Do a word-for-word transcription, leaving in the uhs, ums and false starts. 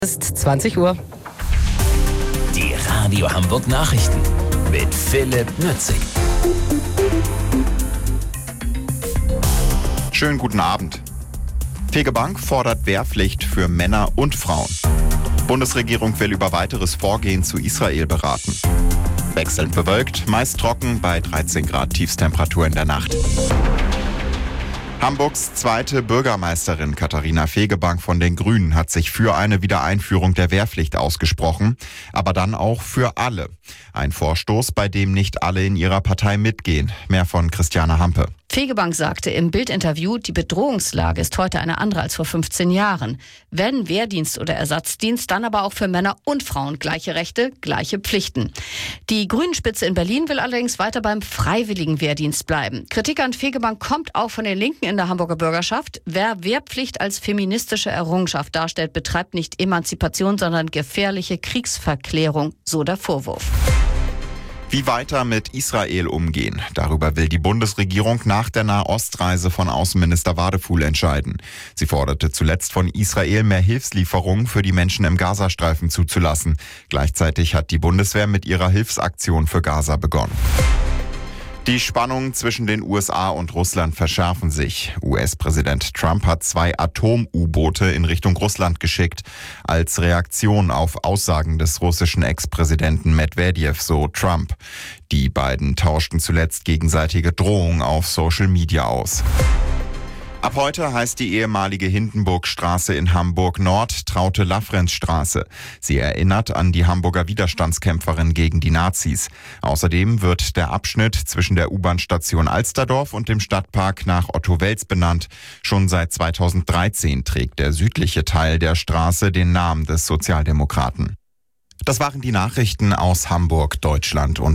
Es ist zwanzig Uhr. Die Radio Hamburg Nachrichten mit Philipp Nützig. Schönen guten Abend. Fegebank fordert Wehrpflicht für Männer und Frauen. Bundesregierung will über weiteres Vorgehen zu Israel beraten. Wechselnd bewölkt, meist trocken bei dreizehn Grad Tiefstemperatur in der Nacht. Hamburgs zweite Bürgermeisterin Katharina Fegebank von den Grünen hat sich für eine Wiedereinführung der Wehrpflicht ausgesprochen, aber dann auch für alle. Ein Vorstoß, bei dem nicht alle in ihrer Partei mitgehen. Mehr von Christiane Hampe. Fegebank sagte im Bild-Interview, die Bedrohungslage ist heute eine andere als vor fünfzehn Jahren. Wenn Wehrdienst oder Ersatzdienst, dann aber auch für Männer und Frauen gleiche Rechte, gleiche Pflichten. Die Grünen-Spitze in Berlin will allerdings weiter beim freiwilligen Wehrdienst bleiben. Kritik an Fegebank kommt auch von den Linken in der Hamburger Bürgerschaft. Wer Wehrpflicht als feministische Errungenschaft darstellt, betreibt nicht Emanzipation, sondern gefährliche Kriegsverklärung, so der Vorwurf. Wie weiter mit Israel umgehen, darüber will die Bundesregierung nach der Nahostreise von Außenminister Wadefuhl entscheiden. Sie forderte zuletzt von Israel, mehr Hilfslieferungen für die Menschen im Gazastreifen zuzulassen. Gleichzeitig hat die Bundeswehr mit ihrer Hilfsaktion für Gaza begonnen. Die Spannungen zwischen den U S A und Russland verschärfen sich. U S-Präsident Trump hat zwei Atom-U-Boote in Richtung Russland geschickt, als Reaktion auf Aussagen des russischen Ex-Präsidenten Medwedew, so Trump. Die beiden tauschten zuletzt gegenseitige Drohungen auf Social Media aus. Ab heute heißt die ehemalige Hindenburgstraße in Hamburg Nord Traute-Laffrenz-Straße. Sie erinnert an die Hamburger Widerstandskämpferin gegen die Nazis. Außerdem wird der Abschnitt zwischen der U-Bahn-Station Alsterdorf und dem Stadtpark nach Otto Wels benannt. Schon seit zweitausenddreizehn trägt der südliche Teil der Straße den Namen des Sozialdemokraten. Das waren die Nachrichten aus Hamburg, Deutschland und